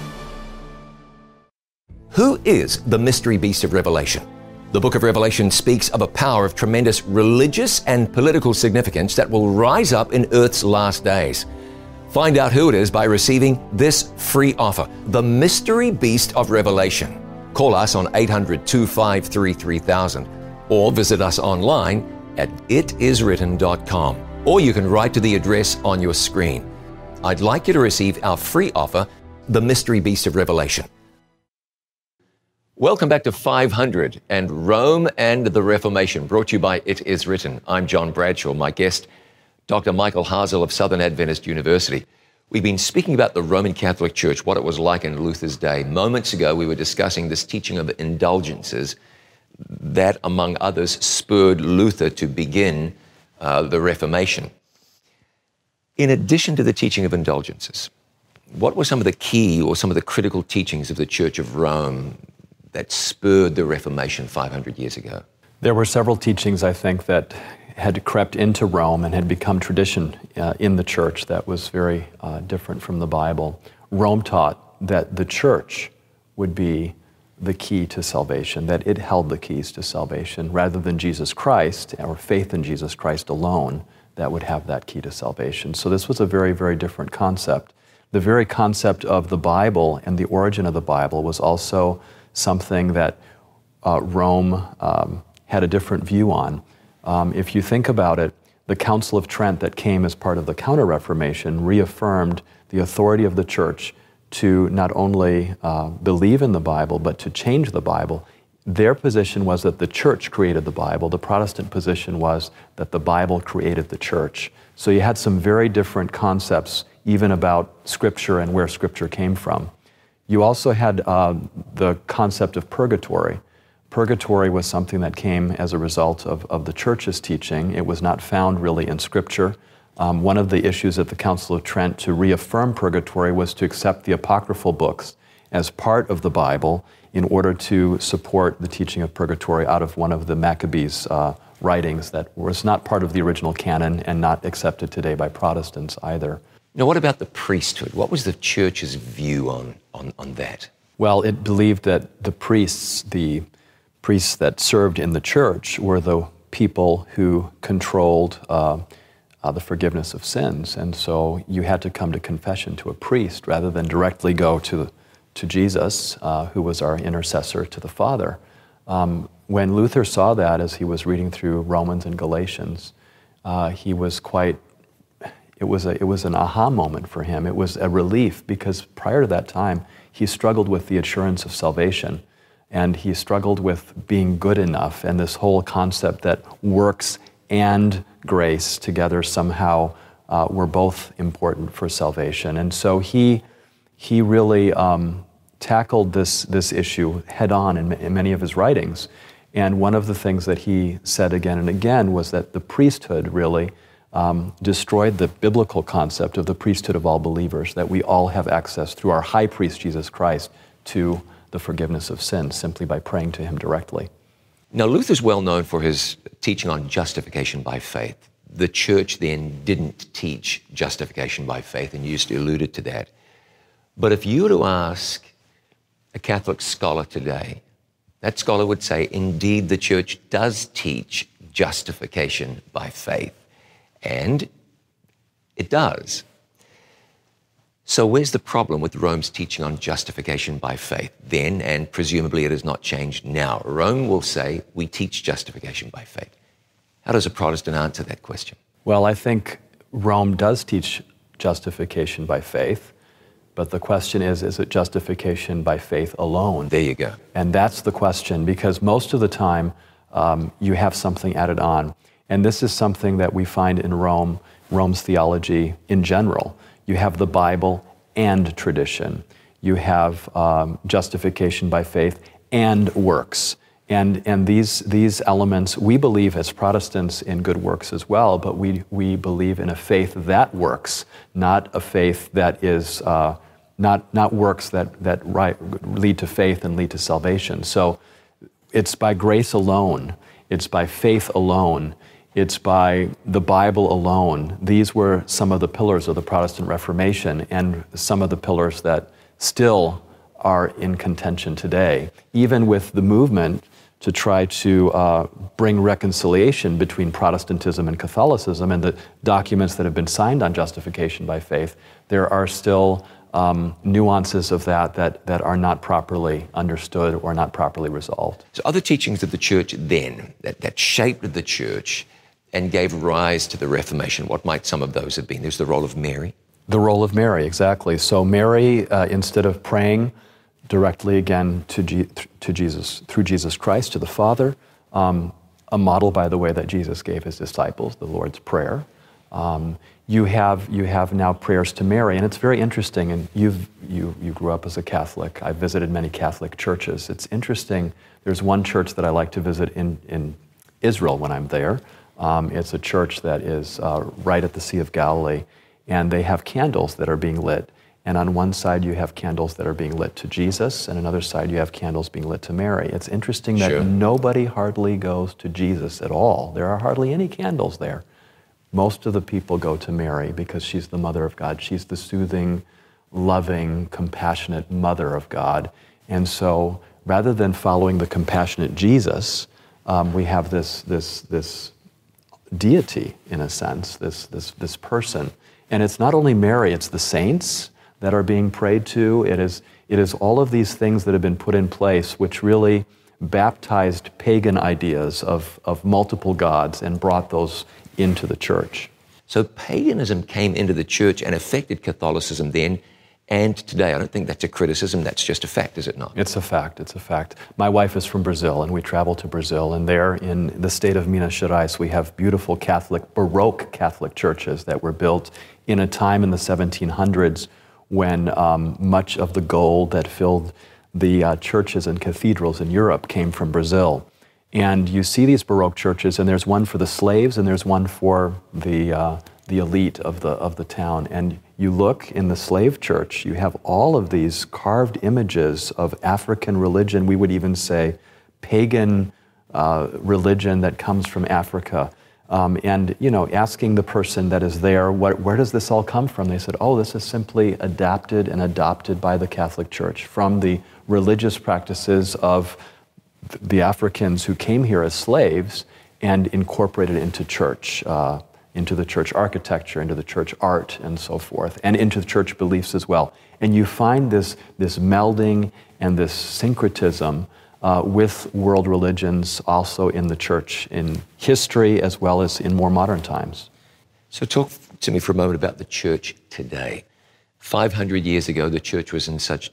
Who is the mystery beast of Revelation? The book of Revelation speaks of a power of tremendous religious and political significance that will rise up in Earth's last days. Find out who it is by receiving this free offer, the mystery beast of Revelation. Call us on eight hundred, two five three, three thousand or visit us online at it is written dot com. Or you can write to the address on your screen. I'd like you to receive our free offer, the mystery beast of Revelation. Welcome back to five hundred and Rome and the Reformation, brought to you by It Is Written. I'm John Bradshaw. My guest, Doctor Michael Hasel of Southern Adventist University. We've been speaking about the Roman Catholic Church, what it was like in Luther's day. Moments ago, we were discussing this teaching of indulgences that, among others, spurred Luther to begin uh, the Reformation. In addition to the teaching of indulgences, what were some of the key or some of the critical teachings of the Church of Rome that spurred the Reformation five hundred years ago? There were several teachings, I think, that had crept into Rome and had become tradition uh, in the church that was very uh, different from the Bible. Rome taught that the church would be the key to salvation, that it held the keys to salvation, rather than Jesus Christ, or faith in Jesus Christ alone, that would have that key to salvation. So this was a very, very different concept. The very concept of the Bible and the origin of the Bible was also something that uh, Rome um, had a different view on. Um, if you think about it, the Council of Trent that came as part of the Counter-Reformation reaffirmed the authority of the church to not only uh, believe in the Bible, but to change the Bible. Their position was that the church created the Bible. The Protestant position was that the Bible created the church. So you had some very different concepts, even about Scripture and where Scripture came from. You also had uh, the concept of purgatory. Purgatory was something that came as a result of, of the church's teaching. It was not found really in Scripture. Um, one of the issues at the Council of Trent to reaffirm purgatory was to accept the apocryphal books as part of the Bible in order to support the teaching of purgatory out of one of the Maccabees' uh, writings that was not part of the original canon and not accepted today by Protestants either. Now, what about the priesthood? What was the church's view on, on, on that? Well, it believed that the priests, the priests that served in the church, were the people who controlled uh, uh, the forgiveness of sins. And so you had to come to confession to a priest rather than directly go to, to Jesus, uh, who was our intercessor to the Father. Um, when Luther saw that as he was reading through Romans and Galatians, uh, he was quite It was, a, it was an aha moment for him. It was a relief, because prior to that time, he struggled with the assurance of salvation, and he struggled with being good enough, and this whole concept that works and grace together somehow uh, were both important for salvation. And so he, he really um, tackled this, this issue head on in, in many of his writings. And one of the things that he said again and again was that the priesthood really Um, destroyed the biblical concept of the priesthood of all believers, that we all have access through our high priest, Jesus Christ, to the forgiveness of sins simply by praying to him directly. Now, Luther's well known for his teaching on justification by faith. The church then didn't teach justification by faith, and you just alluded to that. But if you were to ask a Catholic scholar today, that scholar would say, indeed, the church does teach justification by faith. And it does. So where's the problem with Rome's teaching on justification by faith then, and presumably it has not changed now? Rome will say, we teach justification by faith. How does a Protestant answer that question? Well, I think Rome does teach justification by faith, but the question is, is it justification by faith alone? There you go. And that's the question, because most of the time um, you have something added on. And this is something that we find in Rome, Rome's theology in general. You have the Bible and tradition. You have um, justification by faith and works. And, and these, these elements, we believe as Protestants in good works as well, but we, we believe in a faith that works, not a faith that is, uh, not, not works that, that right, lead to faith and lead to salvation. So it's by grace alone, it's by faith alone, it's by the Bible alone. These were some of the pillars of the Protestant Reformation, and some of the pillars that still are in contention today, even with the movement to try to uh, bring reconciliation between Protestantism and Catholicism and the documents that have been signed on justification by faith. There are still um, nuances of that, that that are not properly understood or not properly resolved. So other teachings of the church then, that, that shaped the church and gave rise to the Reformation, what might some of those have been? There's the role of Mary. The role of Mary, exactly. So Mary, uh, instead of praying directly again to, G- to Jesus, through Jesus Christ, to the Father, um, a model, by the way, that Jesus gave his disciples, the Lord's Prayer. Um, you have you have now prayers to Mary, and it's very interesting. And you've you you grew up as a Catholic. I've visited many Catholic churches. It's interesting. There's one church that I like to visit in in Israel when I'm there. Um, it's a church that is uh, right at the Sea of Galilee, and they have candles that are being lit. And on one side you have candles that are being lit to Jesus, and another side you have candles being lit to Mary. It's interesting that Sure. nobody hardly goes to Jesus at all. There are hardly any candles there. Most of the people go to Mary because she's the Mother of God. She's the soothing loving, compassionate mother of God. And so rather than following the compassionate Jesus, um, we have this, this, this deity, in a sense, this, this, this person. And it's not only Mary, it's the saints that are being prayed to. It is, it is all of these things that have been put in place which really baptized pagan ideas of, of multiple gods and brought those into the church. So paganism came into the church and affected Catholicism then and today. I don't think that's a criticism, that's just a fact, is it not? It's a fact, it's a fact. My wife is from Brazil, and we travel to Brazil, and there in the state of Minas Gerais, we have beautiful Catholic, Baroque Catholic churches that were built in a time in the seventeen hundreds when um, much of the gold that filled the uh, churches and cathedrals in Europe came from Brazil. And you see these Baroque churches, and there's one for the slaves, and there's one for the uh, the elite of the of the town. And you look in the slave church, you have all of these carved images of African religion. We would even say pagan uh, religion that comes from Africa. Um, and you know, asking the person that is there, what, where does this all come from? They said, oh, this is simply adapted and adopted by the Catholic Church from the religious practices of the Africans who came here as slaves and incorporated into church, uh, into the church architecture, into the church art, and so forth, and into the church beliefs as well. And you find this, this melding and this syncretism uh, with world religions also in the church, in history as well as in more modern times. So talk to me for a moment about the church today. five hundred years ago, the church was in such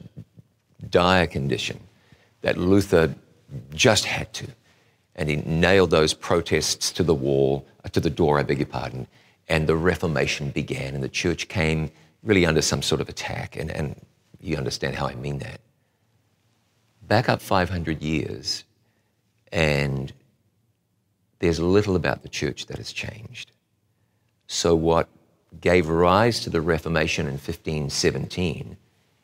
dire condition that Luther just had to. And he nailed those protests to the wall, uh, to the door, I beg your pardon, and the Reformation began, and the church came really under some sort of attack, and, and you understand how I mean that. Back up five hundred years, and there's little about the church that has changed. So what gave rise to the Reformation in fifteen seventeen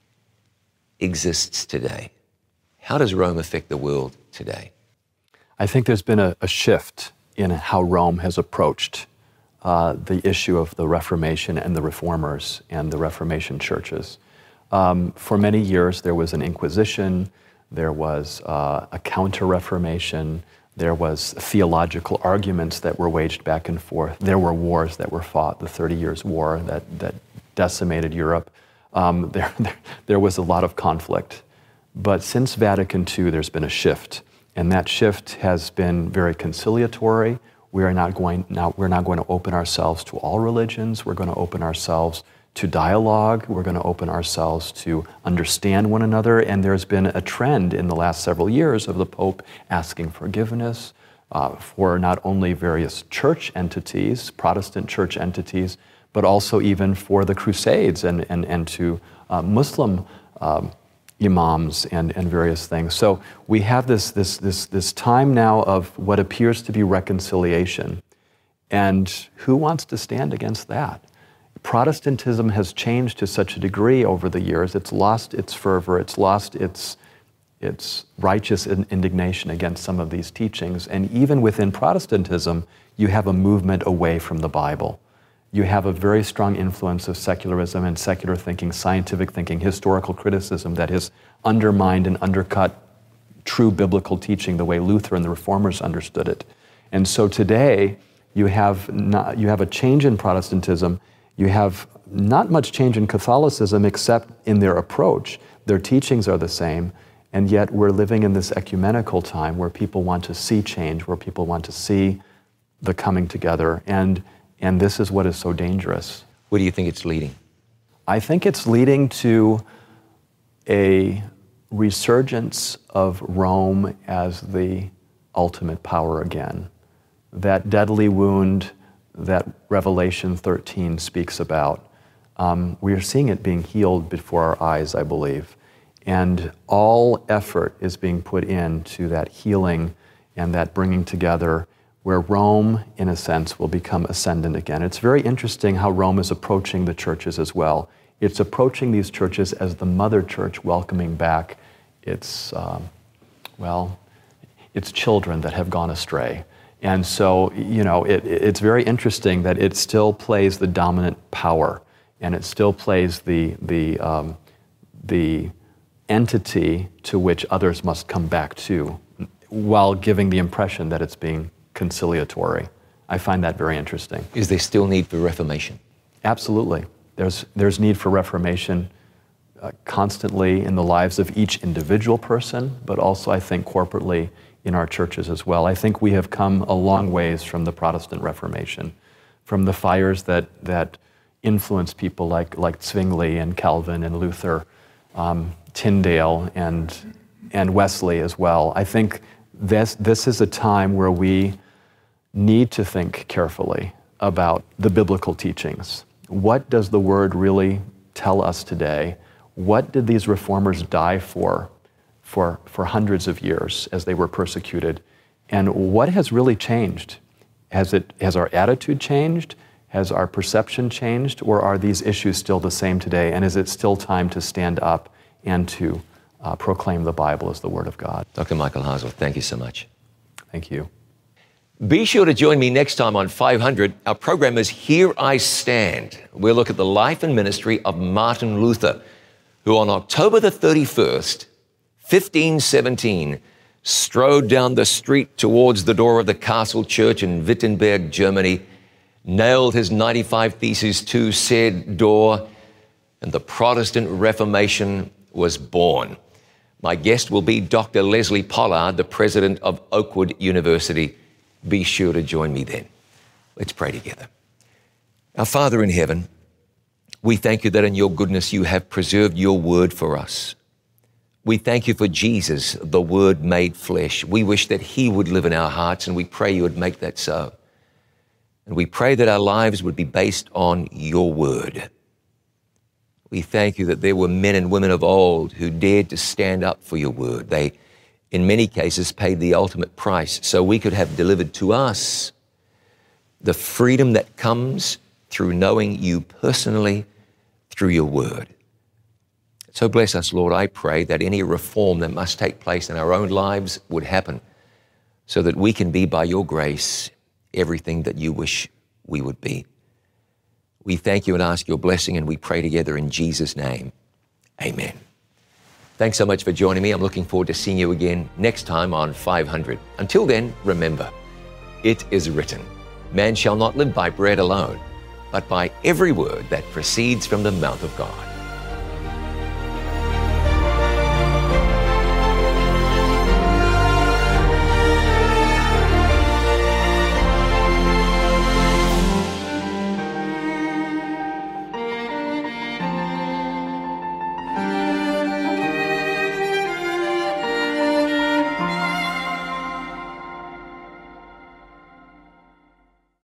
exists today. How does Rome affect the world today? I think there's been a, a shift in how Rome has approached uh, the issue of the Reformation and the Reformers and the Reformation churches. Um, for many years, there was an Inquisition, there was uh, a counter-Reformation, there was theological arguments that were waged back and forth, there were wars that were fought, the Thirty Years' War that, that decimated Europe. Um, there, there, there was a lot of conflict. But since Vatican Two, there's been a shift, and that shift has been very conciliatory. We are not going now. We're not going to open ourselves to all religions. We're going to open ourselves to dialogue. We're going to open ourselves to understand one another. And there's been a trend in the last several years of the Pope asking forgiveness uh, for not only various church entities, Protestant church entities, but also even for the Crusades and and and to uh, Muslim Um, imams and, and various things. So we have this, this, this, this time now of what appears to be reconciliation. And who wants to stand against that? Protestantism has changed to such a degree over the years. It's lost its fervor. It's lost its, its righteous indignation against some of these teachings. And even within Protestantism, you have a movement away from the Bible. You have a very strong influence of secularism and secular thinking, scientific thinking, historical criticism that has undermined and undercut true biblical teaching the way Luther and the Reformers understood it. And so today, you have not, you have a change in Protestantism. You have not much change in Catholicism except in their approach. Their teachings are the same, and yet we're living in this ecumenical time where people want to see change, where people want to see the coming together. And And this is what is so dangerous. Where do you think it's leading? I think it's leading to a resurgence of Rome as the ultimate power again. That deadly wound that Revelation thirteen speaks about, um, we are seeing it being healed before our eyes, I believe. And all effort is being put into that healing and that bringing together, where Rome, in a sense, will become ascendant again. It's very interesting how Rome is approaching the churches as well. It's approaching these churches as the mother church, welcoming back its, um, well, its children that have gone astray. And so, you know, it, it's very interesting that it still plays the dominant power and it still plays the, the, um, the entity to which others must come back to, while giving the impression that it's being conciliatory. I find that very interesting. Is there still need for reformation? Absolutely. There's, there's need for reformation uh, constantly in the lives of each individual person, but also I think corporately in our churches as well. I think we have come a long ways from the Protestant Reformation, from the fires that, that influenced people like, like Zwingli and Calvin and Luther, um, Tyndale and, and Wesley as well. I think this, this is a time where we need to think carefully about the biblical teachings. What does the Word really tell us today? What did these reformers die for, for, for hundreds of years as they were persecuted? And what has really changed? Has it, has our attitude changed? Has our perception changed? Or are these issues still the same today? And is it still time to stand up and to uh, proclaim the Bible as the Word of God? Doctor Michael Hasel, thank you so much. Thank you. Be sure to join me next time on five hundred. Our program is Here I Stand. We'll look at the life and ministry of Martin Luther, who on October the thirty-first, fifteen seventeen, strode down the street towards the door of the Castle Church in Wittenberg, Germany, nailed his ninety-five Theses to said door, and the Protestant Reformation was born. My guest will be Doctor Leslie Pollard, the president of Oakwood University. Be sure to join me then. Let's pray together. Our Father in heaven, we thank you that in your goodness you have preserved your word for us. We thank you for Jesus, the Word made flesh. We wish that he would live in our hearts, and we pray you would make that so. And we pray that our lives would be based on your word. We thank you that there were men and women of old who dared to stand up for your word. They, in many cases, paid the ultimate price so we could have delivered to us the freedom that comes through knowing you personally through your word. So bless us, Lord. I pray that any reform that must take place in our own lives would happen so that we can be, by your grace, everything that you wish we would be. We thank you and ask your blessing, and we pray together in Jesus' name. Amen. Thanks so much for joining me. I'm looking forward to seeing you again next time on five hundred. Until then, remember, it is written, man shall not live by bread alone, but by every word that proceeds from the mouth of God.